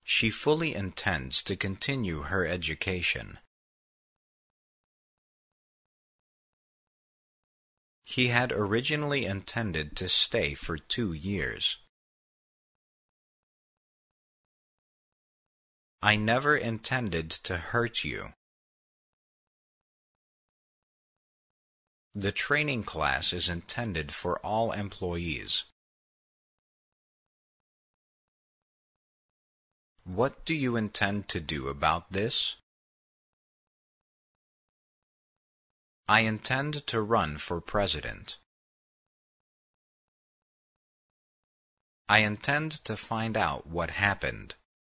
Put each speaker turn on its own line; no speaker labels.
She fully intends to continue her education. He had originally intended to stay for 2 years. I never intended to hurt you. The training class is intended for all employees. What do you intend to do about this? I intend to run for president. I intend to find out what happened.